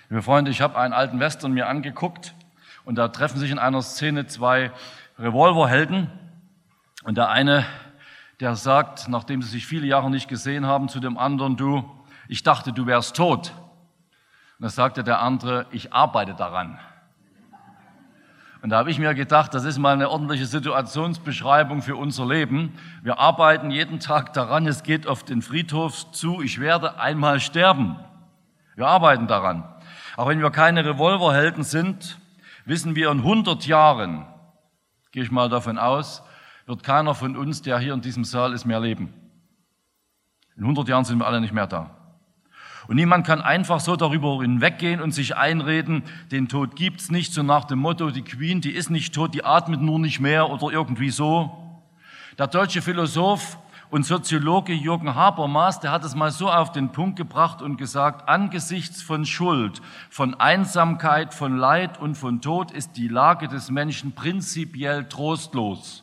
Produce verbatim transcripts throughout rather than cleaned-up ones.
Liebe Freunde, ich habe einen alten Western mir angeguckt und da treffen sich in einer Szene zwei Revolverhelden und der eine, der sagt, nachdem sie sich viele Jahre nicht gesehen haben, zu dem anderen: Du, ich dachte, du wärst tot. Und da sagte der andere: Ich arbeite daran. Und da habe ich mir gedacht, das ist mal eine ordentliche Situationsbeschreibung für unser Leben. Wir arbeiten jeden Tag daran, es geht auf den Friedhof zu, ich werde einmal sterben. Wir arbeiten daran. Auch wenn wir keine Revolverhelden sind, wissen wir, in hundert Jahren, gehe ich mal davon aus, wird keiner von uns, der hier in diesem Saal ist, mehr leben. In hundert Jahren sind wir alle nicht mehr da. Und niemand kann einfach so darüber hinweggehen und sich einreden, den Tod gibt's nicht, so nach dem Motto, die Queen, die ist nicht tot, die atmet nur nicht mehr oder irgendwie so. Der deutsche Philosoph und Soziologe Jürgen Habermas, der hat es mal so auf den Punkt gebracht und gesagt: Angesichts von Schuld, von Einsamkeit, von Leid und von Tod ist die Lage des Menschen prinzipiell trostlos.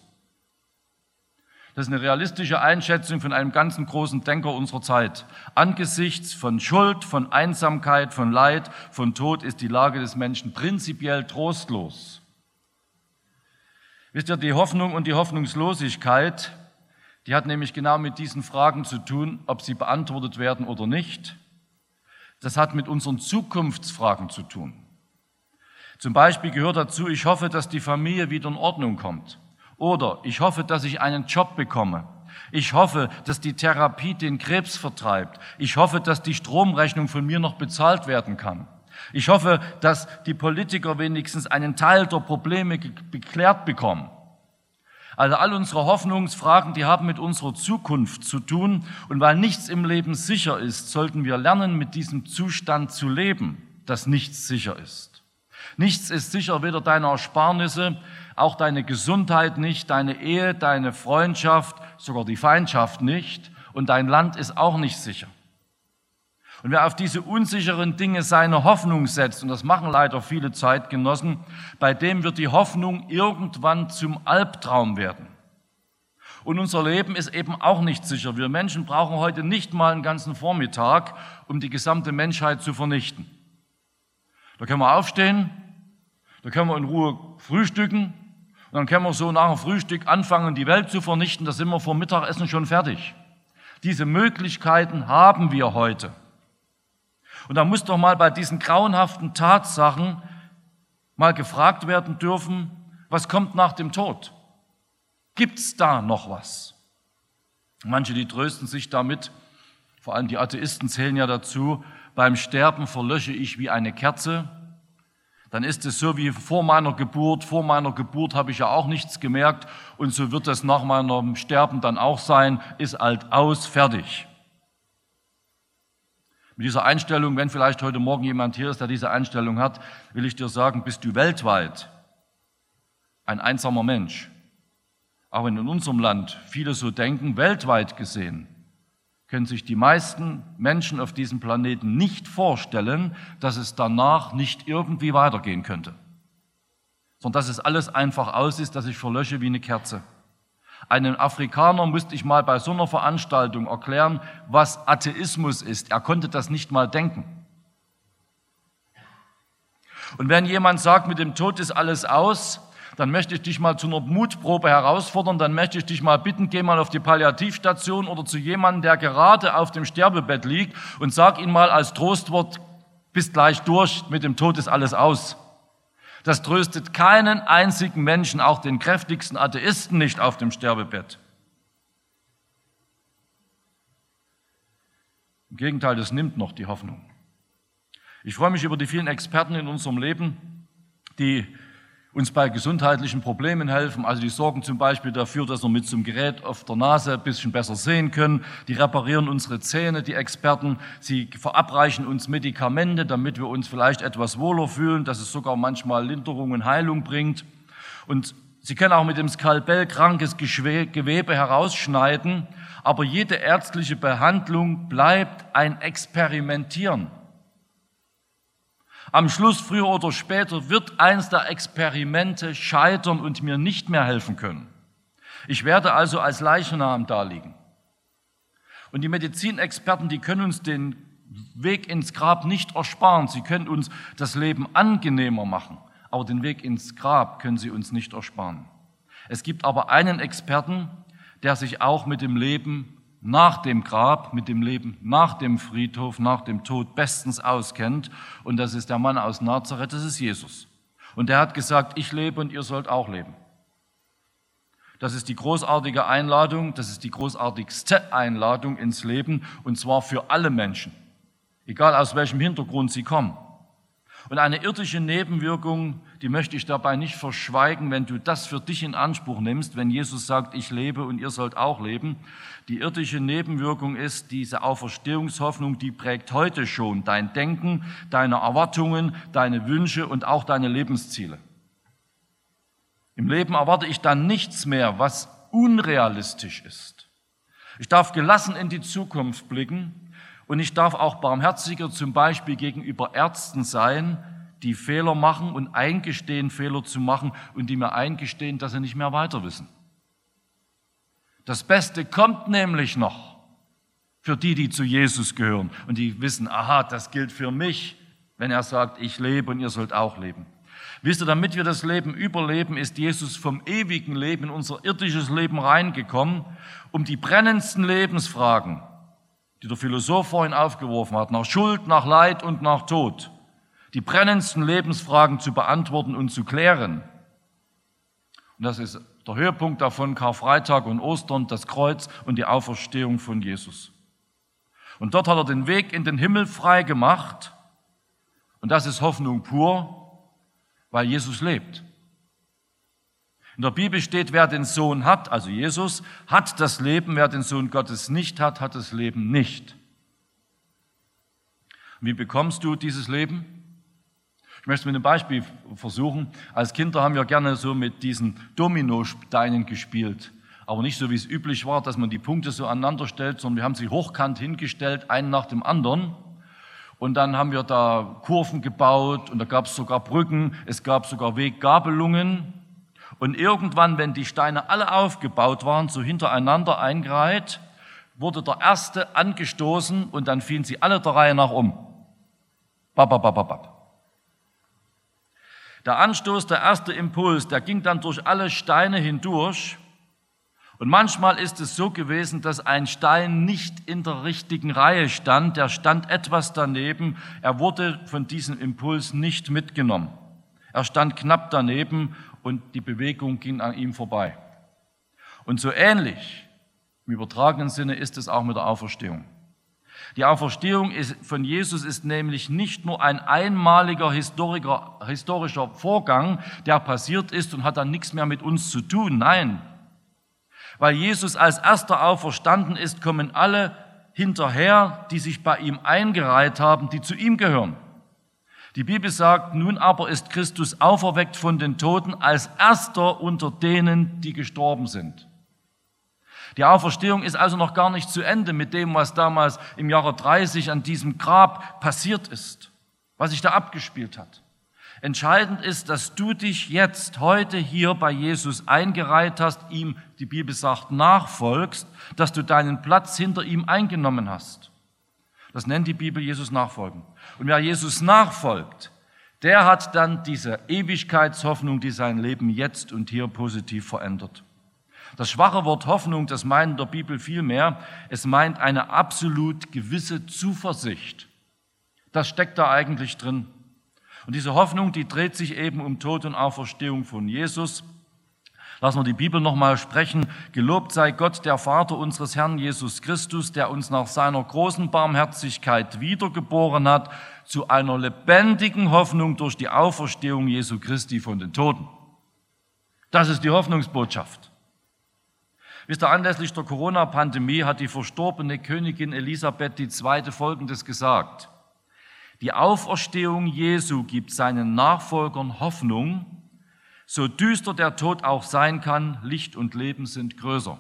Das ist eine realistische Einschätzung von einem ganzen großen Denker unserer Zeit. Angesichts von Schuld, von Einsamkeit, von Leid, von Tod ist die Lage des Menschen prinzipiell trostlos. Wisst ihr, die Hoffnung und die Hoffnungslosigkeit, die hat nämlich genau mit diesen Fragen zu tun, ob sie beantwortet werden oder nicht. Das hat mit unseren Zukunftsfragen zu tun. Zum Beispiel gehört dazu: Ich hoffe, dass die Familie wieder in Ordnung kommt. Oder ich hoffe, dass ich einen Job bekomme. Ich hoffe, dass die Therapie den Krebs vertreibt. Ich hoffe, dass die Stromrechnung von mir noch bezahlt werden kann. Ich hoffe, dass die Politiker wenigstens einen Teil der Probleme geklärt bekommen. Also all unsere Hoffnungsfragen, die haben mit unserer Zukunft zu tun. Und weil nichts im Leben sicher ist, sollten wir lernen, mit diesem Zustand zu leben, dass nichts sicher ist. Nichts ist sicher, weder deine Ersparnisse, auch deine Gesundheit nicht, deine Ehe, deine Freundschaft, sogar die Feindschaft nicht, und dein Land ist auch nicht sicher. Und wer auf diese unsicheren Dinge seine Hoffnung setzt, und das machen leider viele Zeitgenossen, bei dem wird die Hoffnung irgendwann zum Albtraum werden. Und unser Leben ist eben auch nicht sicher. Wir Menschen brauchen heute nicht mal einen ganzen Vormittag, um die gesamte Menschheit zu vernichten. Da können wir aufstehen, da können wir in Ruhe frühstücken, und dann können wir so nach dem Frühstück anfangen, die Welt zu vernichten. Da sind wir vor Mittagessen schon fertig. Diese Möglichkeiten haben wir heute. Und da muss doch mal bei diesen grauenhaften Tatsachen mal gefragt werden dürfen: Was kommt nach dem Tod? Gibt's da noch was? Manche, die trösten sich damit, vor allem die Atheisten zählen ja dazu: Beim Sterben verlösche ich wie eine Kerze. Dann ist es so wie vor meiner Geburt. Vor meiner Geburt habe ich ja auch nichts gemerkt, und so wird es nach meinem Sterben dann auch sein. Ist alt aus, fertig. Mit dieser Einstellung, wenn vielleicht heute Morgen jemand hier ist, der diese Einstellung hat, will ich dir sagen, bist du weltweit ein einsamer Mensch. Auch wenn in unserem Land viele so denken, weltweit gesehen können sich die meisten Menschen auf diesem Planeten nicht vorstellen, dass es danach nicht irgendwie weitergehen könnte. Sondern dass es alles einfach aus ist, dass ich verlösche wie eine Kerze. Einem Afrikaner musste ich mal bei so einer Veranstaltung erklären, was Atheismus ist. Er konnte das nicht mal denken. Und wenn jemand sagt, mit dem Tod ist alles aus, dann möchte ich dich mal zu einer Mutprobe herausfordern, dann möchte ich dich mal bitten, geh mal auf die Palliativstation oder zu jemandem, der gerade auf dem Sterbebett liegt, und sag ihm mal als Trostwort: Bist gleich durch, mit dem Tod ist alles aus. Das tröstet keinen einzigen Menschen, auch den kräftigsten Atheisten nicht auf dem Sterbebett. Im Gegenteil, das nimmt noch die Hoffnung. Ich freue mich über die vielen Experten in unserem Leben, die uns bei gesundheitlichen Problemen helfen. Also die sorgen zum Beispiel dafür, dass wir mit so einem Gerät auf der Nase ein bisschen besser sehen können. Die reparieren unsere Zähne, die Experten. Sie verabreichen uns Medikamente, damit wir uns vielleicht etwas wohler fühlen, dass es sogar manchmal Linderung und Heilung bringt. Und sie können auch mit dem Skalpell krankes Gewebe herausschneiden. Aber jede ärztliche Behandlung bleibt ein Experimentieren. Am Schluss, früher oder später, wird eins der Experimente scheitern und mir nicht mehr helfen können. Ich werde also als Leichnam daliegen. Und die Medizinexperten, die können uns den Weg ins Grab nicht ersparen. Sie können uns das Leben angenehmer machen, aber den Weg ins Grab können sie uns nicht ersparen. Es gibt aber einen Experten, der sich auch mit dem Leben nach dem Grab, mit dem Leben nach dem Friedhof, nach dem Tod bestens auskennt. Und das ist der Mann aus Nazareth, das ist Jesus. Und der hat gesagt, ich lebe und ihr sollt auch leben. Das ist die großartige Einladung, das ist die großartigste Einladung ins Leben, und zwar für alle Menschen, egal aus welchem Hintergrund sie kommen. Und eine irdische Nebenwirkung, die möchte ich dabei nicht verschweigen, wenn du das für dich in Anspruch nimmst, wenn Jesus sagt, ich lebe und ihr sollt auch leben. Die irdische Nebenwirkung ist diese Auferstehungshoffnung, die prägt heute schon dein Denken, deine Erwartungen, deine Wünsche und auch deine Lebensziele. Im Leben erwarte ich dann nichts mehr, was unrealistisch ist. Ich darf gelassen in die Zukunft blicken. Und ich darf auch barmherziger zum Beispiel gegenüber Ärzten sein, die Fehler machen und eingestehen, Fehler zu machen und die mir eingestehen, dass sie nicht mehr weiter wissen. Das Beste kommt nämlich noch für die, die zu Jesus gehören und die wissen, aha, das gilt für mich, wenn er sagt, ich lebe und ihr sollt auch leben. Wisst ihr, damit wir das Leben überleben, ist Jesus vom ewigen Leben in unser irdisches Leben reingekommen, um die brennendsten Lebensfragen, die der Philosoph vorhin aufgeworfen hat, nach Schuld, nach Leid und nach Tod, die brennendsten Lebensfragen zu beantworten und zu klären. Und das ist der Höhepunkt davon, Karfreitag und Ostern, das Kreuz und die Auferstehung von Jesus. Und dort hat er den Weg in den Himmel frei gemacht. Und das ist Hoffnung pur, weil Jesus lebt. In der Bibel steht, wer den Sohn hat, also Jesus, hat das Leben. Wer den Sohn Gottes nicht hat, hat das Leben nicht. Wie bekommst du dieses Leben? Ich möchte es mit einem Beispiel versuchen. Als Kinder haben wir gerne so mit diesen Dominosteinen gespielt. Aber nicht so, wie es üblich war, dass man die Punkte so aneinander stellt, sondern wir haben sie hochkant hingestellt, einen nach dem anderen. Und dann haben wir da Kurven gebaut und da gab es sogar Brücken, es gab sogar Weggabelungen. Und irgendwann, wenn die Steine alle aufgebaut waren, so hintereinander eingereiht, wurde der erste angestoßen und dann fielen sie alle der Reihe nach um. Bap, bap, bap, bap. Der Anstoß, der erste Impuls, der ging dann durch alle Steine hindurch. Und manchmal ist es so gewesen, dass ein Stein nicht in der richtigen Reihe stand, der stand etwas daneben, er wurde von diesem Impuls nicht mitgenommen. Er stand knapp daneben und die Bewegung ging an ihm vorbei. Und so ähnlich, im übertragenen Sinne, ist es auch mit der Auferstehung. Die Auferstehung ist, von Jesus ist nämlich nicht nur ein einmaliger historischer Vorgang, der passiert ist und hat dann nichts mehr mit uns zu tun. Nein, weil Jesus als erster auferstanden ist, kommen alle hinterher, die sich bei ihm eingereiht haben, die zu ihm gehören. Die Bibel sagt, nun aber ist Christus auferweckt von den Toten als erster unter denen, die gestorben sind. Die Auferstehung ist also noch gar nicht zu Ende mit dem, was damals im Jahre dreißig an diesem Grab passiert ist, was sich da abgespielt hat. Entscheidend ist, dass du dich jetzt, heute hier bei Jesus eingereiht hast, ihm, die Bibel sagt, nachfolgst, dass du deinen Platz hinter ihm eingenommen hast. Das nennt die Bibel Jesus nachfolgen. Und wer Jesus nachfolgt, der hat dann diese Ewigkeitshoffnung, die sein Leben jetzt und hier positiv verändert. Das schwache Wort Hoffnung, das meint in der Bibel viel mehr. Es meint eine absolut gewisse Zuversicht. Das steckt da eigentlich drin. Und diese Hoffnung, die dreht sich eben um Tod und Auferstehung von Jesus. Lassen wir die Bibel nochmal sprechen. Gelobt sei Gott, der Vater unseres Herrn Jesus Christus, der uns nach seiner großen Barmherzigkeit wiedergeboren hat, zu einer lebendigen Hoffnung durch die Auferstehung Jesu Christi von den Toten. Das ist die Hoffnungsbotschaft. Wisst ihr, anlässlich der Corona-Pandemie hat die verstorbene Königin Elisabeth die Zweite Folgendes gesagt: Die Auferstehung Jesu gibt seinen Nachfolgern Hoffnung. So düster der Tod auch sein kann, Licht und Leben sind größer.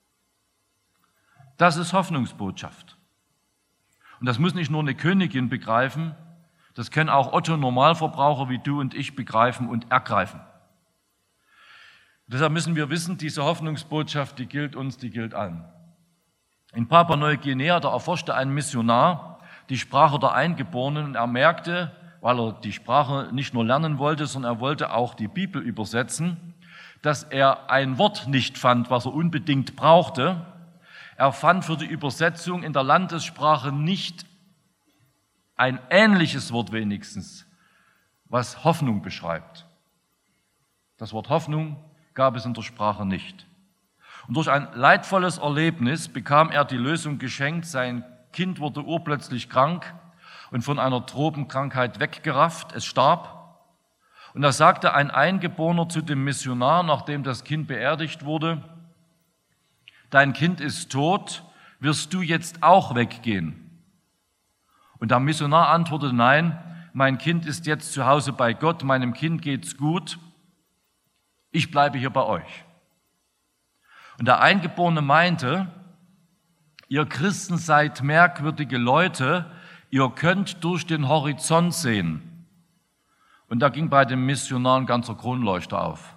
Das ist Hoffnungsbotschaft. Und das muss nicht nur eine Königin begreifen, das können auch Otto-Normalverbraucher wie du und ich begreifen und ergreifen. Deshalb müssen wir wissen, diese Hoffnungsbotschaft, die gilt uns, die gilt allen. In Papua-Neuguinea, da erforschte ein Missionar die Sprache der Eingeborenen und er merkte, weil er die Sprache nicht nur lernen wollte, sondern er wollte auch die Bibel übersetzen, dass er ein Wort nicht fand, was er unbedingt brauchte. Er fand für die Übersetzung in der Landessprache nicht ein ähnliches Wort wenigstens, was Hoffnung beschreibt. Das Wort Hoffnung gab es in der Sprache nicht. Und durch ein leidvolles Erlebnis bekam er die Lösung geschenkt. Sein Kind wurde urplötzlich krank und von einer Tropenkrankheit weggerafft. Es starb. Und da sagte ein Eingeborener zu dem Missionar, nachdem das Kind beerdigt wurde: Dein Kind ist tot, wirst du jetzt auch weggehen? Und der Missionar antwortete: Nein, mein Kind ist jetzt zu Hause bei Gott, meinem Kind geht's gut, ich bleibe hier bei euch. Und der Eingeborene meinte: Ihr Christen seid merkwürdige Leute, ihr könnt durch den Horizont sehen. Und da ging bei dem Missionar ein ganzer Kronleuchter auf.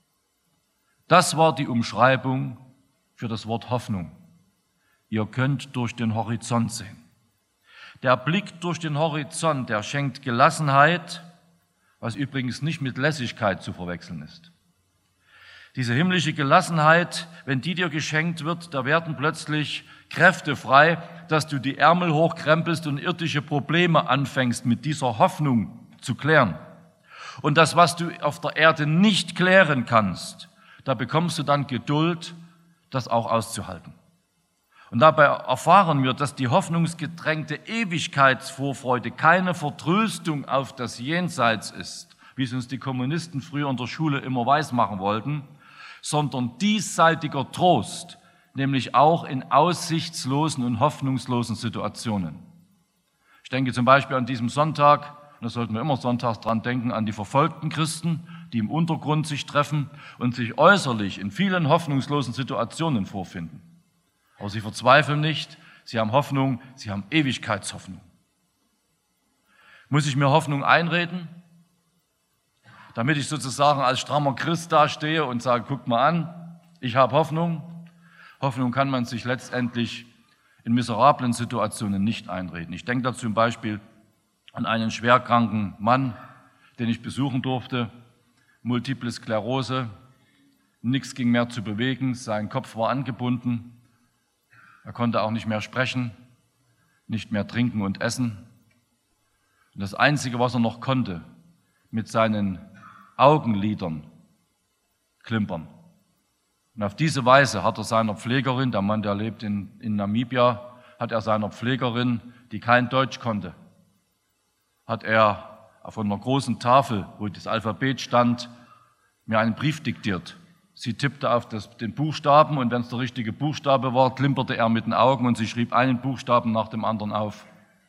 Das war die Umschreibung für das Wort Hoffnung. Ihr könnt durch den Horizont sehen. Der Blick durch den Horizont, der schenkt Gelassenheit, was übrigens nicht mit Lässigkeit zu verwechseln ist. Diese himmlische Gelassenheit, wenn die dir geschenkt wird, da werden plötzlich Kräfte frei, dass du die Ärmel hochkrempelst und irdische Probleme anfängst, mit dieser Hoffnung zu klären. Und das, was du auf der Erde nicht klären kannst, da bekommst du dann Geduld, das auch auszuhalten. Und dabei erfahren wir, dass die hoffnungsgetränkte Ewigkeitsvorfreude keine Vertröstung auf das Jenseits ist, wie es uns die Kommunisten früher in der Schule immer weismachen wollten, sondern diesseitiger Trost, nämlich auch in aussichtslosen und hoffnungslosen Situationen. Ich denke zum Beispiel an diesem Sonntag, und da sollten wir immer sonntags dran denken, an die verfolgten Christen, die im Untergrund sich treffen und sich äußerlich in vielen hoffnungslosen Situationen vorfinden. Aber sie verzweifeln nicht, sie haben Hoffnung, sie haben Ewigkeitshoffnung. Muss ich mir Hoffnung einreden, damit ich sozusagen als strammer Christ dastehe und sage: Guckt mal an, ich habe Hoffnung. Hoffnung kann man sich letztendlich in miserablen Situationen nicht einreden. Ich denke da zum Beispiel an einen schwerkranken Mann, den ich besuchen durfte, Multiple Sklerose, nichts ging mehr zu bewegen, sein Kopf war angebunden, er konnte auch nicht mehr sprechen, nicht mehr trinken und essen. Und das Einzige, was er noch konnte, mit seinen Augenlidern klimpern. Und auf diese Weise hat er seiner Pflegerin, der Mann, der lebt in, in Namibia, hat er seiner Pflegerin, die kein Deutsch konnte, hat er auf einer großen Tafel, wo das Alphabet stand, mir einen Brief diktiert. Sie tippte auf das, den Buchstaben und wenn es der richtige Buchstabe war, klimperte er mit den Augen und sie schrieb einen Buchstaben nach dem anderen auf.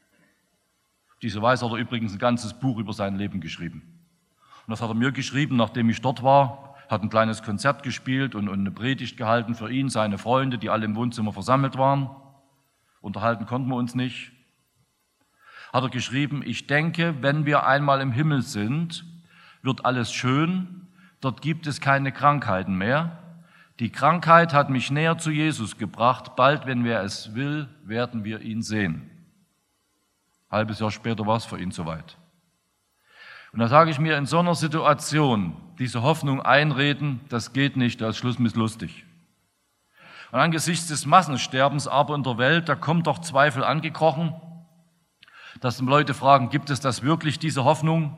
Auf diese Weise hat er übrigens ein ganzes Buch über sein Leben geschrieben. Und das hat er mir geschrieben, nachdem ich dort war, hat ein kleines Konzert gespielt und, und eine Predigt gehalten für ihn, seine Freunde, die alle im Wohnzimmer versammelt waren. Unterhalten konnten wir uns nicht. Hat er geschrieben: Ich denke, wenn wir einmal im Himmel sind, wird alles schön, dort gibt es keine Krankheiten mehr. Die Krankheit hat mich näher zu Jesus gebracht, bald, wenn wer es will, werden wir ihn sehen. Ein halbes Jahr später war es für ihn soweit. Und da sage ich mir, in so einer Situation, diese Hoffnung einreden, das geht nicht, da ist Schluss mit lustig. Und angesichts des Massensterbens aber in der Welt, da kommt doch Zweifel angekrochen, dass Leute fragen: Gibt es das wirklich, diese Hoffnung?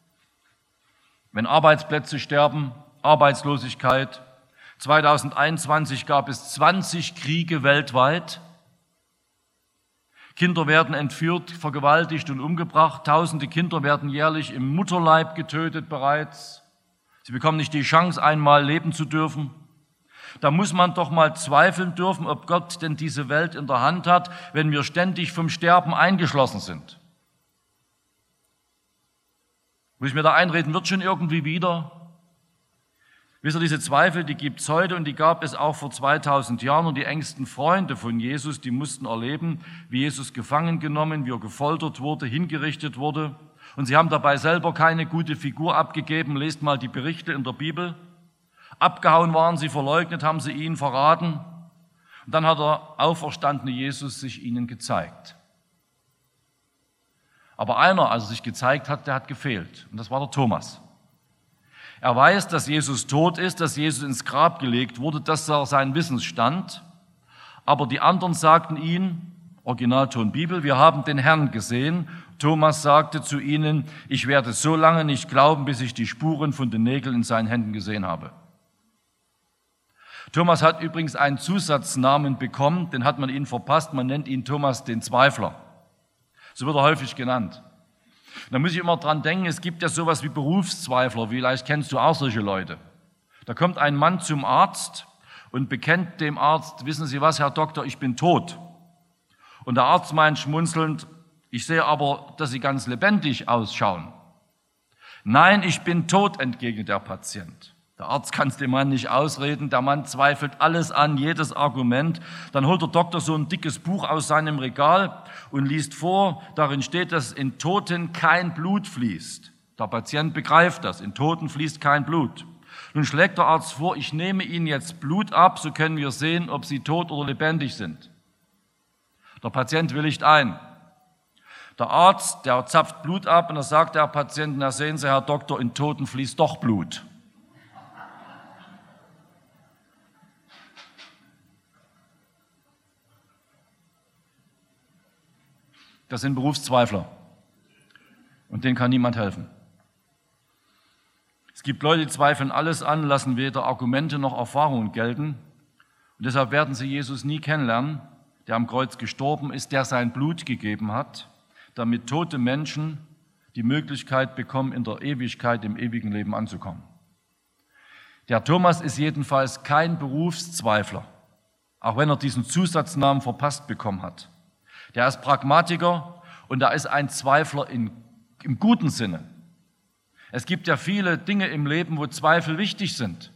Wenn Arbeitsplätze sterben, Arbeitslosigkeit. zweitausendeinundzwanzig gab es zwanzig Kriege weltweit. Kinder werden entführt, vergewaltigt und umgebracht. Tausende Kinder werden jährlich im Mutterleib getötet bereits. Sie bekommen nicht die Chance, einmal leben zu dürfen. Da muss man doch mal zweifeln dürfen, ob Gott denn diese Welt in der Hand hat, wenn wir ständig vom Sterben eingeschlossen sind. Muss ich mir da einreden, wird schon irgendwie wieder? Wisst ihr, diese Zweifel, die gibt es heute und die gab es auch vor zweitausend Jahren. Und die engsten Freunde von Jesus, die mussten erleben, wie Jesus gefangen genommen, wie er gefoltert wurde, hingerichtet wurde. Und sie haben dabei selber keine gute Figur abgegeben. Lest mal die Berichte in der Bibel. Abgehauen waren sie, verleugnet haben sie ihn, verraten. Und dann hat der auferstandene Jesus sich ihnen gezeigt. Aber einer, als er sich gezeigt hat, der hat gefehlt. Und das war der Thomas. Er weiß, dass Jesus tot ist, dass Jesus ins Grab gelegt wurde, das war sein Wissensstand. Aber die anderen sagten ihm, Originalton Bibel, wir haben den Herrn gesehen. Thomas sagte zu ihnen, ich werde so lange nicht glauben, bis ich die Spuren von den Nägeln in seinen Händen gesehen habe. Thomas hat übrigens einen Zusatznamen bekommen, den hat man ihm verpasst, man nennt ihn Thomas den Zweifler. So wird er häufig genannt. Da muss ich immer dran denken, es gibt ja sowas wie Berufszweifler, vielleicht kennst du auch solche Leute. Da kommt ein Mann zum Arzt und bekennt dem Arzt, wissen Sie was, Herr Doktor, ich bin tot. Und der Arzt meint schmunzelnd, ich sehe aber, dass Sie ganz lebendig ausschauen. Nein, ich bin tot, entgegnet der Patient. Der Arzt kann es dem Mann nicht ausreden, der Mann zweifelt alles an, jedes Argument. Dann holt der Doktor so ein dickes Buch aus seinem Regal und liest vor, darin steht, dass in Toten kein Blut fließt. Der Patient begreift das, in Toten fließt kein Blut. Nun schlägt der Arzt vor, ich nehme Ihnen jetzt Blut ab, so können wir sehen, ob Sie tot oder lebendig sind. Der Patient willigt ein. Der Arzt, der zapft Blut ab und er sagt der Patienten, na sehen Sie, Herr Doktor, in Toten fließt doch Blut. Das sind Berufszweifler und denen kann niemand helfen. Es gibt Leute, die zweifeln alles an, lassen weder Argumente noch Erfahrungen gelten und deshalb werden sie Jesus nie kennenlernen, der am Kreuz gestorben ist, der sein Blut gegeben hat, damit tote Menschen die Möglichkeit bekommen, in der Ewigkeit, im ewigen Leben anzukommen. Der Thomas ist jedenfalls kein Berufszweifler, auch wenn er diesen Zusatznamen verpasst bekommen hat. Der ist Pragmatiker und er ist ein Zweifler in, im guten Sinne. Es gibt ja viele Dinge im Leben, wo Zweifel wichtig sind.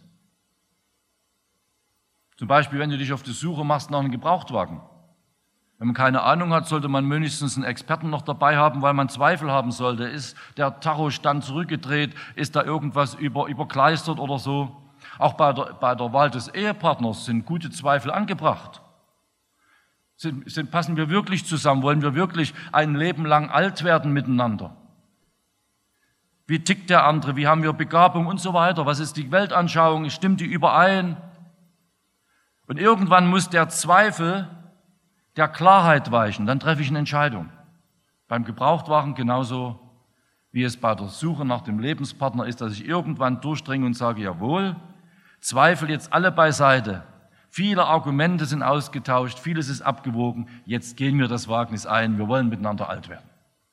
Zum Beispiel, wenn du dich auf die Suche machst nach einem Gebrauchtwagen. Wenn man keine Ahnung hat, sollte man mindestens einen Experten noch dabei haben, weil man Zweifel haben sollte. Ist der Tachostand zurückgedreht? Ist da irgendwas über, überkleistert oder so? Auch bei der, bei der Wahl des Ehepartners sind gute Zweifel angebracht. Sind, sind, passen wir wirklich zusammen? Wollen wir wirklich ein Leben lang alt werden miteinander? Wie tickt der andere? Wie haben wir Begabung und so weiter? Was ist die Weltanschauung? Stimmt die überein? Und irgendwann muss der Zweifel der Klarheit weichen. Dann treffe ich eine Entscheidung. Beim Gebrauchtwagen genauso, wie es bei der Suche nach dem Lebenspartner ist, dass ich irgendwann durchdringe und sage, jawohl, Zweifel jetzt alle beiseite. Viele Argumente sind ausgetauscht, vieles ist abgewogen. Jetzt gehen wir das Wagnis ein, wir wollen miteinander alt werden.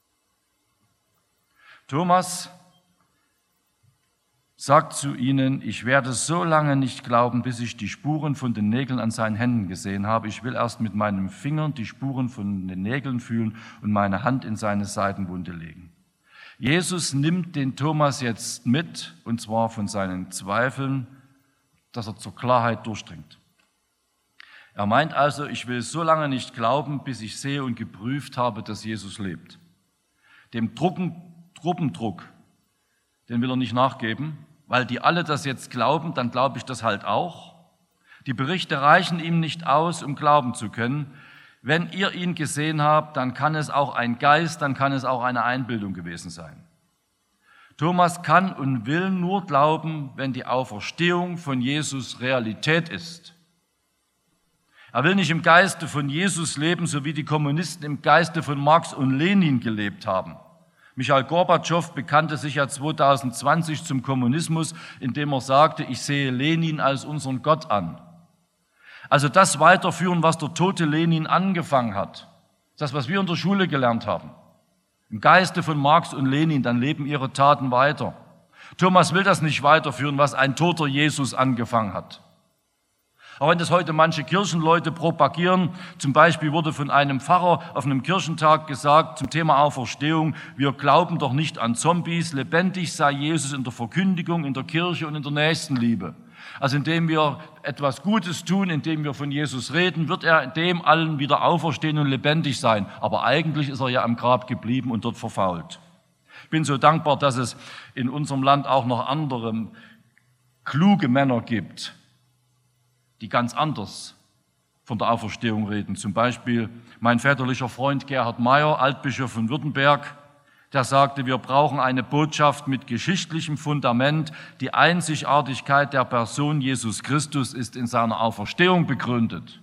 Thomas sagt zu ihnen, ich werde so lange nicht glauben, bis ich die Spuren von den Nägeln an seinen Händen gesehen habe. Ich will erst mit meinen Fingern die Spuren von den Nägeln fühlen und meine Hand in seine Seitenwunde legen. Jesus nimmt den Thomas jetzt mit, und zwar von seinen Zweifeln, dass er zur Klarheit durchdringt. Er meint also, ich will so lange nicht glauben, bis ich sehe und geprüft habe, dass Jesus lebt. Dem Drucken, Gruppendruck, den will er nicht nachgeben, weil die alle das jetzt glauben, dann glaube ich das halt auch. Die Berichte reichen ihm nicht aus, um glauben zu können. Wenn ihr ihn gesehen habt, dann kann es auch ein Geist, dann kann es auch eine Einbildung gewesen sein. Thomas kann und will nur glauben, wenn die Auferstehung von Jesus Realität ist. Er will nicht im Geiste von Jesus leben, so wie die Kommunisten im Geiste von Marx und Lenin gelebt haben. Michail Gorbatschow bekannte sich ja zwanzig zwanzig zum Kommunismus, indem er sagte, ich sehe Lenin als unseren Gott an. Also das weiterführen, was der tote Lenin angefangen hat, das, was wir in der Schule gelernt haben. Im Geiste von Marx und Lenin, dann leben ihre Taten weiter. Thomas will das nicht weiterführen, was ein toter Jesus angefangen hat. Auch wenn das heute manche Kirchenleute propagieren, zum Beispiel wurde von einem Pfarrer auf einem Kirchentag gesagt zum Thema Auferstehung, wir glauben doch nicht an Zombies, lebendig sei Jesus in der Verkündigung, in der Kirche und in der Nächstenliebe. Also indem wir etwas Gutes tun, indem wir von Jesus reden, wird er in dem allen wieder auferstehen und lebendig sein. Aber eigentlich ist er ja am Grab geblieben und dort verfault. Ich bin so dankbar, dass es in unserem Land auch noch andere kluge Männer gibt, die ganz anders von der Auferstehung reden. Zum Beispiel mein väterlicher Freund Gerhard Meyer, Altbischof von Württemberg, der sagte, wir brauchen eine Botschaft mit geschichtlichem Fundament. Die Einzigartigkeit der Person Jesus Christus ist in seiner Auferstehung begründet.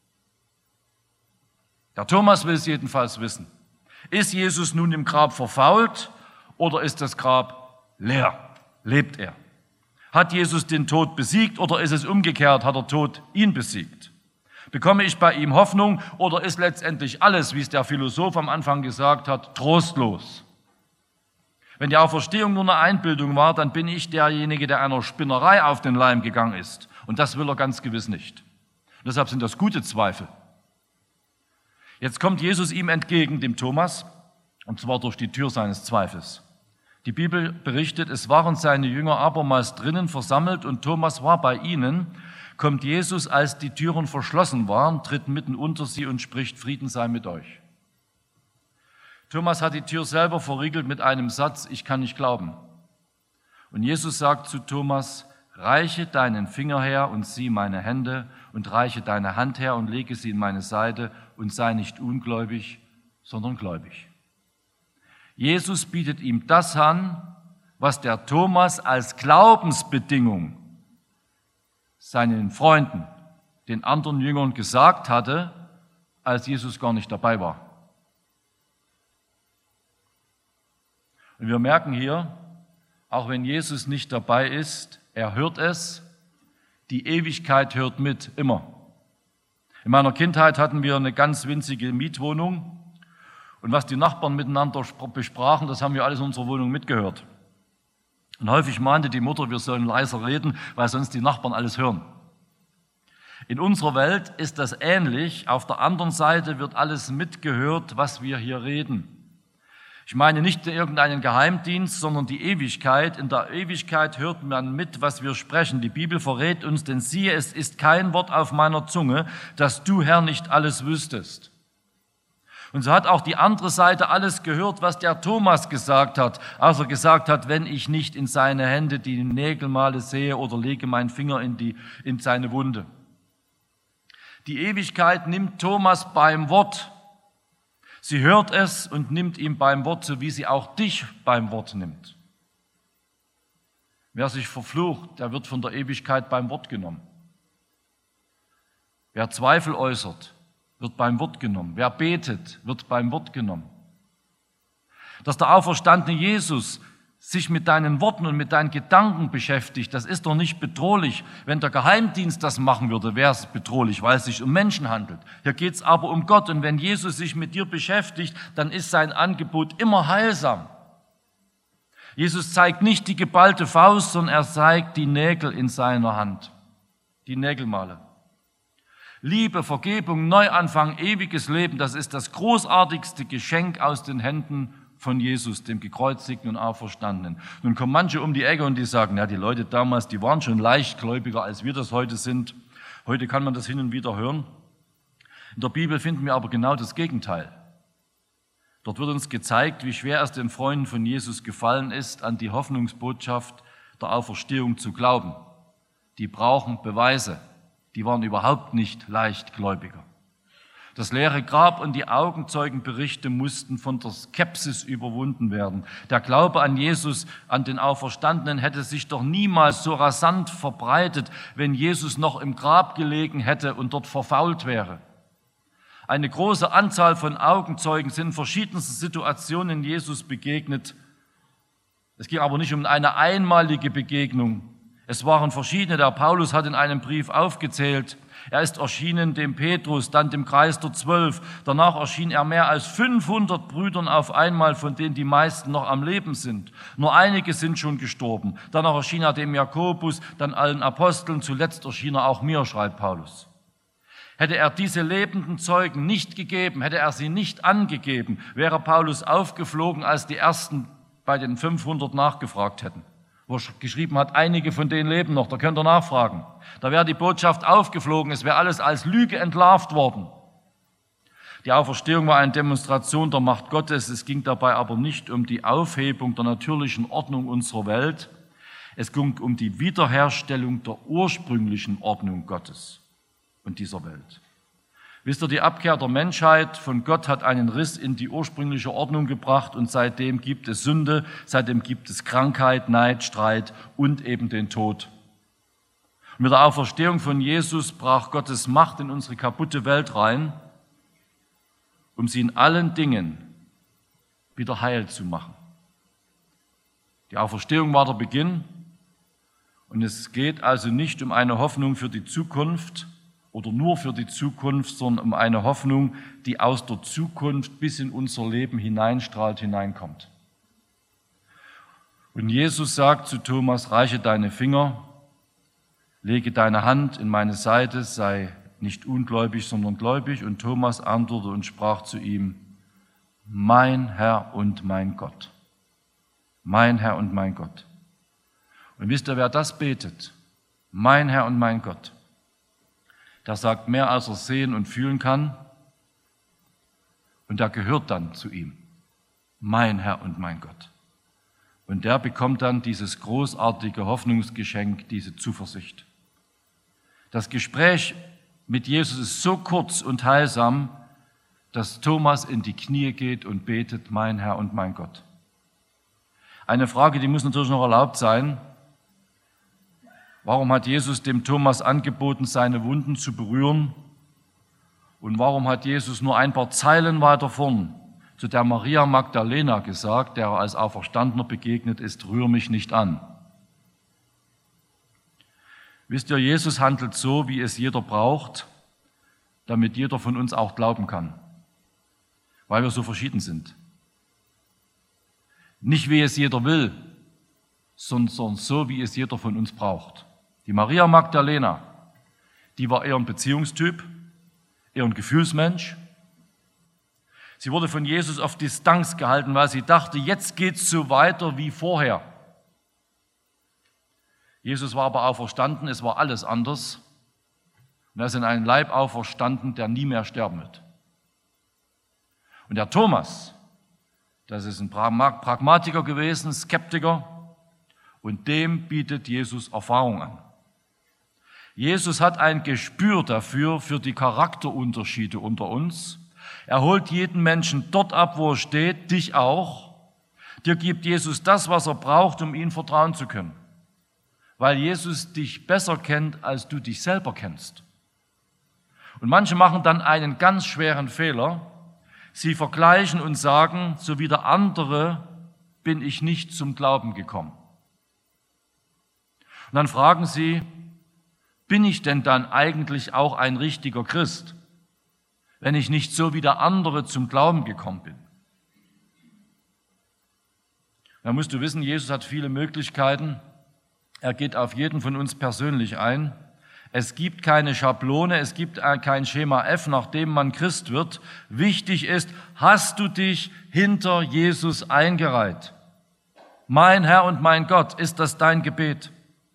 Der Thomas will es jedenfalls wissen. Ist Jesus nun im Grab verfault oder ist das Grab leer? Lebt er? Hat Jesus den Tod besiegt oder ist es umgekehrt, hat der Tod ihn besiegt? Bekomme ich bei ihm Hoffnung oder ist letztendlich alles, wie es der Philosoph am Anfang gesagt hat, trostlos? Wenn die Auferstehung nur eine Einbildung war, dann bin ich derjenige, der einer Spinnerei auf den Leim gegangen ist. Und das will er ganz gewiss nicht. Und deshalb sind das gute Zweifel. Jetzt kommt Jesus ihm entgegen, dem Thomas, und zwar durch die Tür seines Zweifels. Die Bibel berichtet, es waren seine Jünger abermals drinnen versammelt und Thomas war bei ihnen. Kommt Jesus, als die Türen verschlossen waren, tritt mitten unter sie und spricht, Frieden sei mit euch. Thomas hat die Tür selber verriegelt mit einem Satz, ich kann nicht glauben. Und Jesus sagt zu Thomas, reiche deinen Finger her und sieh meine Hände und reiche deine Hand her und lege sie in meine Seite und sei nicht ungläubig, sondern gläubig. Jesus bietet ihm das an, was der Thomas als Glaubensbedingung seinen Freunden, den anderen Jüngern gesagt hatte, als Jesus gar nicht dabei war. Und wir merken hier, auch wenn Jesus nicht dabei ist, er hört es, die Ewigkeit hört mit, immer. In meiner Kindheit hatten wir eine ganz winzige Mietwohnung und was die Nachbarn miteinander besprachen, das haben wir alles in unserer Wohnung mitgehört. Und häufig meinte die Mutter, wir sollen leiser reden, weil sonst die Nachbarn alles hören. In unserer Welt ist das ähnlich. Auf der anderen Seite wird alles mitgehört, was wir hier reden. Ich meine nicht irgendeinen Geheimdienst, sondern die Ewigkeit. In der Ewigkeit hört man mit, was wir sprechen. Die Bibel verrät uns, denn siehe, es ist kein Wort auf meiner Zunge, dass du, Herr, nicht alles wüsstest. Und so hat auch die andere Seite alles gehört, was der Thomas gesagt hat, als er gesagt hat, wenn ich nicht in seine Hände die Nägelmale sehe oder lege meinen Finger in, die, in seine Wunde. Die Ewigkeit nimmt Thomas beim Wort. Sie hört es und nimmt ihn beim Wort, so wie sie auch dich beim Wort nimmt. Wer sich verflucht, der wird von der Ewigkeit beim Wort genommen. Wer Zweifel äußert, wird beim Wort genommen. Wer betet, wird beim Wort genommen. Dass der auferstandene Jesus sich mit deinen Worten und mit deinen Gedanken beschäftigt, das ist doch nicht bedrohlich. Wenn der Geheimdienst das machen würde, wäre es bedrohlich, weil es sich um Menschen handelt. Hier geht es aber um Gott. Und wenn Jesus sich mit dir beschäftigt, dann ist sein Angebot immer heilsam. Jesus zeigt nicht die geballte Faust, sondern er zeigt die Nägel in seiner Hand, die Nägelmale. Liebe, Vergebung, Neuanfang, ewiges Leben, das ist das großartigste Geschenk aus den Händen von Jesus, dem Gekreuzigten und Auferstandenen. Nun kommen manche um die Ecke und die sagen, ja, die Leute damals, die waren schon leichtgläubiger, als wir das heute sind. Heute kann man das hin und wieder hören. In der Bibel finden wir aber genau das Gegenteil. Dort wird uns gezeigt, wie schwer es den Freunden von Jesus gefallen ist, an die Hoffnungsbotschaft der Auferstehung zu glauben. Die brauchen Beweise. Die waren überhaupt nicht leichtgläubiger. Das leere Grab und die Augenzeugenberichte mussten von der Skepsis überwunden werden. Der Glaube an Jesus, an den Auferstandenen, hätte sich doch niemals so rasant verbreitet, wenn Jesus noch im Grab gelegen hätte und dort verfault wäre. Eine große Anzahl von Augenzeugen sind in verschiedensten Situationen Jesus begegnet. Es ging aber nicht um eine einmalige Begegnung. Es waren verschiedene, der Paulus hat in einem Brief aufgezählt. Er ist erschienen dem Petrus, dann dem Kreis der Zwölf. Danach erschien er mehr als fünfhundert Brüdern auf einmal, von denen die meisten noch am Leben sind. Nur einige sind schon gestorben. Danach erschien er dem Jakobus, dann allen Aposteln. Zuletzt erschien er auch mir, schreibt Paulus. Hätte er diese lebenden Zeugen nicht gegeben, hätte er sie nicht angegeben, wäre Paulus aufgeflogen, als die Ersten bei den fünfhundert nachgefragt hätten. Wo er geschrieben hat, einige von denen leben noch, da könnt ihr nachfragen. Da wäre die Botschaft aufgeflogen, es wäre alles als Lüge entlarvt worden. Die Auferstehung war eine Demonstration der Macht Gottes, es ging dabei aber nicht um die Aufhebung der natürlichen Ordnung unserer Welt, es ging um die Wiederherstellung der ursprünglichen Ordnung Gottes und dieser Welt. Wisst ihr, die Abkehr der Menschheit von Gott hat einen Riss in die ursprüngliche Ordnung gebracht und seitdem gibt es Sünde, seitdem gibt es Krankheit, Neid, Streit und eben den Tod. Und mit der Auferstehung von Jesus brach Gottes Macht in unsere kaputte Welt rein, um sie in allen Dingen wieder heil zu machen. Die Auferstehung war der Beginn und es geht also nicht um eine Hoffnung für die Zukunft oder nur für die Zukunft, sondern um eine Hoffnung, die aus der Zukunft bis in unser Leben hineinstrahlt, hineinkommt. Und Jesus sagt zu Thomas, reiche deine Finger, lege deine Hand in meine Seite, sei nicht ungläubig, sondern gläubig. Und Thomas antwortete und sprach zu ihm, mein Herr und mein Gott. Mein Herr und mein Gott. Und wisst ihr, wer das betet? Mein Herr und mein Gott. Der sagt mehr, als er sehen und fühlen kann. Und der gehört dann zu ihm. Mein Herr und mein Gott. Und der bekommt dann dieses großartige Hoffnungsgeschenk, diese Zuversicht. Das Gespräch mit Jesus ist so kurz und heilsam, dass Thomas in die Knie geht und betet, mein Herr und mein Gott. Eine Frage, die muss natürlich noch erlaubt sein. Warum hat Jesus dem Thomas angeboten, seine Wunden zu berühren? Und warum hat Jesus nur ein paar Zeilen weiter vorn zu der Maria Magdalena gesagt, der er als Auferstandener begegnet ist, rühr mich nicht an? Wisst ihr, Jesus handelt so, wie es jeder braucht, damit jeder von uns auch glauben kann, weil wir so verschieden sind. Nicht, wie es jeder will, sondern so, wie es jeder von uns braucht. Die Maria Magdalena, die war eher ein Beziehungstyp, eher ein Gefühlsmensch. Sie wurde von Jesus auf Distanz gehalten, weil sie dachte, jetzt geht's so weiter wie vorher. Jesus war aber auferstanden, es war alles anders. Und er ist in einen Leib auferstanden, der nie mehr sterben wird. Und der Thomas, das ist ein Pragmatiker gewesen, Skeptiker, und dem bietet Jesus Erfahrung an. Jesus hat ein Gespür dafür, für die Charakterunterschiede unter uns. Er holt jeden Menschen dort ab, wo er steht, dich auch. Dir gibt Jesus das, was er braucht, um ihm vertrauen zu können. Weil Jesus dich besser kennt, als du dich selber kennst. Und manche machen dann einen ganz schweren Fehler. Sie vergleichen und sagen, so wie der andere bin ich nicht zum Glauben gekommen. Und dann fragen sie, bin ich denn dann eigentlich auch ein richtiger Christ, wenn ich nicht so wie der andere zum Glauben gekommen bin? Da musst du wissen, Jesus hat viele Möglichkeiten. Er geht auf jeden von uns persönlich ein. Es gibt keine Schablone, es gibt kein Schema F, nach dem man Christ wird. Wichtig ist, hast du dich hinter Jesus eingereiht? Mein Herr und mein Gott, ist das dein Gebet?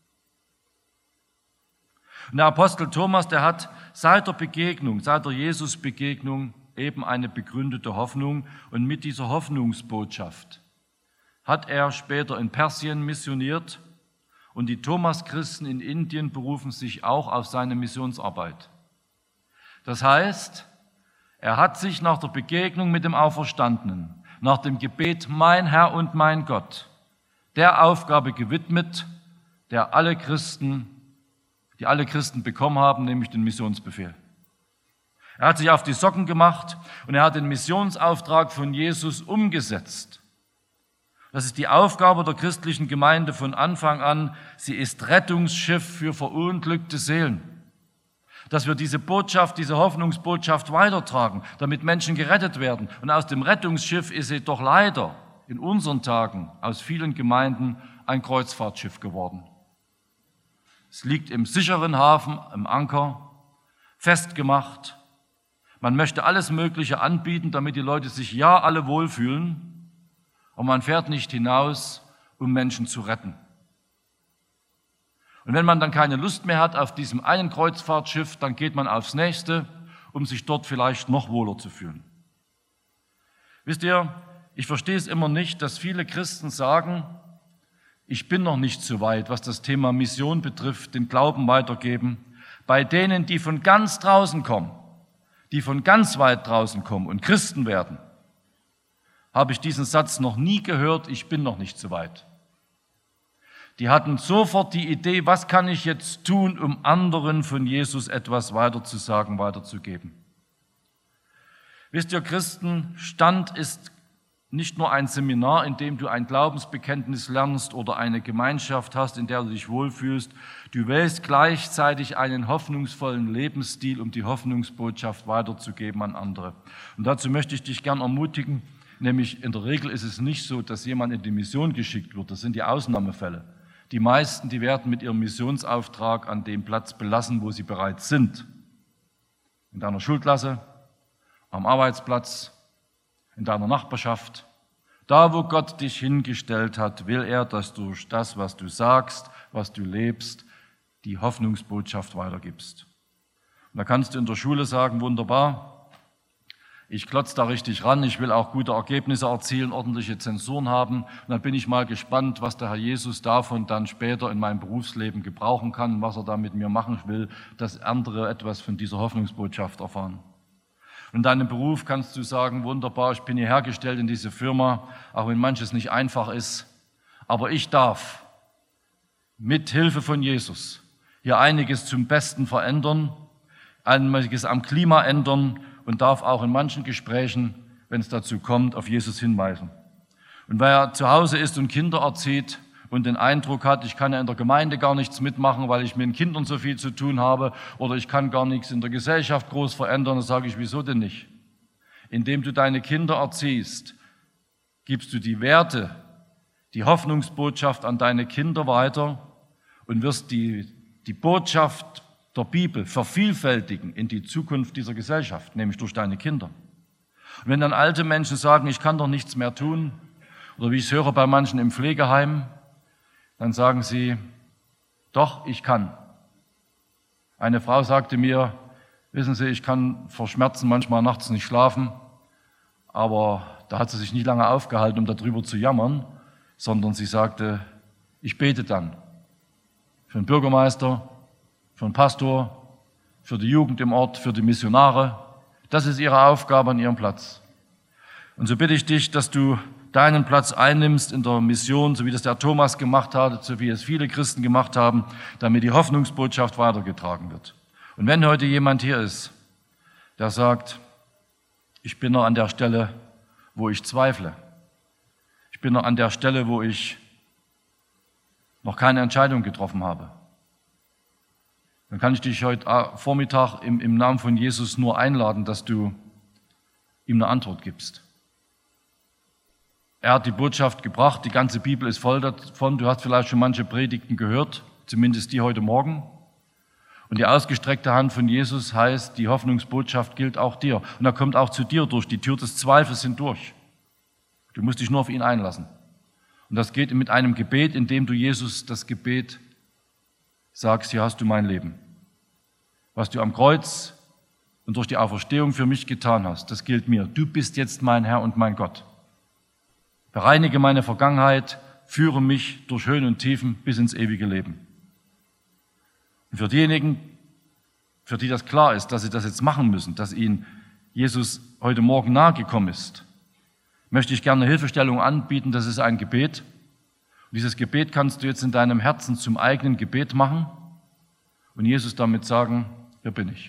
Und der Apostel Thomas, der hat seit der Begegnung, seit der Jesus-Begegnung eben eine begründete Hoffnung. Und mit dieser Hoffnungsbotschaft hat er später in Persien missioniert. Und die Thomas-Christen in Indien berufen sich auch auf seine Missionsarbeit. Das heißt, er hat sich nach der Begegnung mit dem Auferstandenen, nach dem Gebet, mein Herr und mein Gott, der Aufgabe gewidmet, der alle Christen, die alle Christen bekommen haben, nämlich den Missionsbefehl. Er hat sich auf die Socken gemacht und er hat den Missionsauftrag von Jesus umgesetzt. Das ist die Aufgabe der christlichen Gemeinde von Anfang an. Sie ist Rettungsschiff für verunglückte Seelen. Dass wir diese Botschaft, diese Hoffnungsbotschaft weitertragen, damit Menschen gerettet werden. Und aus dem Rettungsschiff ist sie doch leider in unseren Tagen aus vielen Gemeinden ein Kreuzfahrtschiff geworden. Es liegt im sicheren Hafen, im Anker, festgemacht. Man möchte alles Mögliche anbieten, damit die Leute sich ja alle wohlfühlen. Und man fährt nicht hinaus, um Menschen zu retten. Und wenn man dann keine Lust mehr hat auf diesem einen Kreuzfahrtschiff, dann geht man aufs nächste, um sich dort vielleicht noch wohler zu fühlen. Wisst ihr, ich verstehe es immer nicht, dass viele Christen sagen, ich bin noch nicht so weit, was das Thema Mission betrifft, den Glauben weitergeben, bei denen, die von ganz draußen kommen, die von ganz weit draußen kommen und Christen werden, habe ich diesen Satz noch nie gehört, ich bin noch nicht so weit. Die hatten sofort die Idee, was kann ich jetzt tun, um anderen von Jesus etwas weiterzusagen, weiterzugeben. Wisst ihr, Christenstand ist nicht nur ein Seminar, in dem du ein Glaubensbekenntnis lernst oder eine Gemeinschaft hast, in der du dich wohlfühlst. Du wählst gleichzeitig einen hoffnungsvollen Lebensstil, um die Hoffnungsbotschaft weiterzugeben an andere. Und dazu möchte ich dich gern ermutigen, nämlich in der Regel ist es nicht so, dass jemand in die Mission geschickt wird. Das sind die Ausnahmefälle. Die meisten, die werden mit ihrem Missionsauftrag an dem Platz belassen, wo sie bereits sind. In deiner Schulklasse, am Arbeitsplatz, in deiner Nachbarschaft. Da, wo Gott dich hingestellt hat, will er, dass du durch das, was du sagst, was du lebst, die Hoffnungsbotschaft weitergibst. Und da kannst du in der Schule sagen, wunderbar, ich klotze da richtig ran, ich will auch gute Ergebnisse erzielen, ordentliche Zensuren haben. Und dann bin ich mal gespannt, was der Herr Jesus davon dann später in meinem Berufsleben gebrauchen kann, was er da mit mir machen will, dass andere etwas von dieser Hoffnungsbotschaft erfahren. Und in deinem Beruf kannst du sagen, wunderbar, ich bin hier hergestellt in diese Firma, auch wenn manches nicht einfach ist. Aber ich darf mit Hilfe von Jesus hier einiges zum Besten verändern, einiges am Klima ändern und darf auch in manchen Gesprächen, wenn es dazu kommt, auf Jesus hinweisen. Und wer zu Hause ist und Kinder erzieht und den Eindruck hat, ich kann ja in der Gemeinde gar nichts mitmachen, weil ich mit den Kindern so viel zu tun habe oder ich kann gar nichts in der Gesellschaft groß verändern, dann sage ich, wieso denn nicht? Indem du deine Kinder erziehst, gibst du die Werte, die Hoffnungsbotschaft an deine Kinder weiter und wirst die, die Botschaft der Bibel vervielfältigen in die Zukunft dieser Gesellschaft, nämlich durch deine Kinder. Und wenn dann alte Menschen sagen, ich kann doch nichts mehr tun, oder wie ich es höre bei manchen im Pflegeheim, dann sagen sie, doch, ich kann. Eine Frau sagte mir, wissen Sie, ich kann vor Schmerzen manchmal nachts nicht schlafen, aber da hat sie sich nicht lange aufgehalten, um darüber zu jammern, sondern sie sagte, ich bete dann für den Bürgermeister, für den Pastor, für die Jugend im Ort, für die Missionare. Das ist ihre Aufgabe an ihrem Platz. Und so bitte ich dich, dass du deinen Platz einnimmst in der Mission, so wie das der Thomas gemacht hat, so wie es viele Christen gemacht haben, damit die Hoffnungsbotschaft weitergetragen wird. Und wenn heute jemand hier ist, der sagt, ich bin noch an der Stelle, wo ich zweifle, ich bin noch an der Stelle, wo ich noch keine Entscheidung getroffen habe, dann kann ich dich heute Vormittag im, im Namen von Jesus nur einladen, dass du ihm eine Antwort gibst. Er hat die Botschaft gebracht, die ganze Bibel ist voll davon. Du hast vielleicht schon manche Predigten gehört, zumindest die heute Morgen. Und die ausgestreckte Hand von Jesus heißt, die Hoffnungsbotschaft gilt auch dir. Und er kommt auch zu dir durch. Die Tür des Zweifels hindurch. Du musst dich nur auf ihn einlassen. Und das geht mit einem Gebet, in dem du Jesus das Gebet sagst, hier hast du mein Leben. Was du am Kreuz und durch die Auferstehung für mich getan hast, das gilt mir. Du bist jetzt mein Herr und mein Gott. Bereinige meine Vergangenheit, führe mich durch Höhen und Tiefen bis ins ewige Leben. Und für diejenigen, für die das klar ist, dass sie das jetzt machen müssen, dass ihnen Jesus heute Morgen nahegekommen ist, möchte ich gerne eine Hilfestellung anbieten. Das ist ein Gebet. Und dieses Gebet kannst du jetzt in deinem Herzen zum eigenen Gebet machen und Jesus damit sagen, hier bin ich.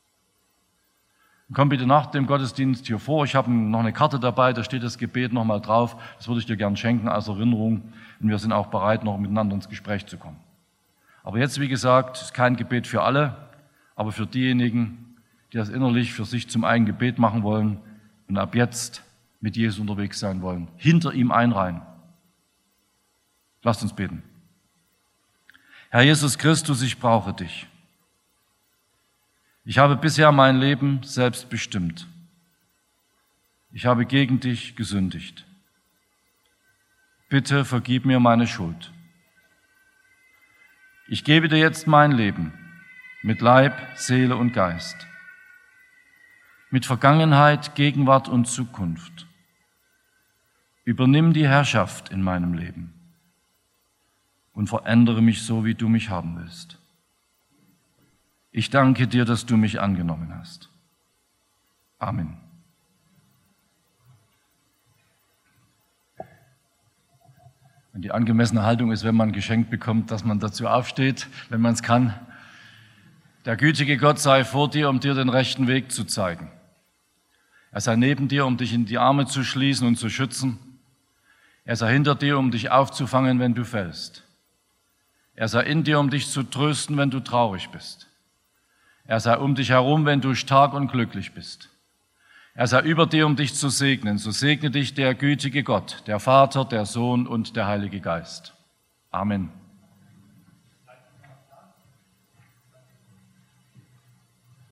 Komm bitte nach dem Gottesdienst hier vor. Ich habe noch eine Karte dabei, da steht das Gebet nochmal drauf. Das würde ich dir gern schenken als Erinnerung. Und wir sind auch bereit, noch miteinander ins Gespräch zu kommen. Aber jetzt, wie gesagt, ist kein Gebet für alle, aber für diejenigen, die das innerlich für sich zum eigenen Gebet machen wollen und ab jetzt mit Jesus unterwegs sein wollen. Hinter ihm einreihen. Lasst uns beten. Herr Jesus Christus, ich brauche dich. Ich habe bisher mein Leben selbst bestimmt. Ich habe gegen dich gesündigt. Bitte vergib mir meine Schuld. Ich gebe dir jetzt mein Leben mit Leib, Seele und Geist, mit Vergangenheit, Gegenwart und Zukunft. Übernimm die Herrschaft in meinem Leben und verändere mich so, wie du mich haben willst. Ich danke dir, dass du mich angenommen hast. Amen. Und die angemessene Haltung ist, wenn man ein Geschenk bekommt, dass man dazu aufsteht, wenn man es kann. Der gütige Gott sei vor dir, um dir den rechten Weg zu zeigen. Er sei neben dir, um dich in die Arme zu schließen und zu schützen. Er sei hinter dir, um dich aufzufangen, wenn du fällst. Er sei in dir, um dich zu trösten, wenn du traurig bist. Er sei um dich herum, wenn du stark und glücklich bist. Er sei über dir, um dich zu segnen. So segne dich der gütige Gott, der Vater, der Sohn und der Heilige Geist. Amen.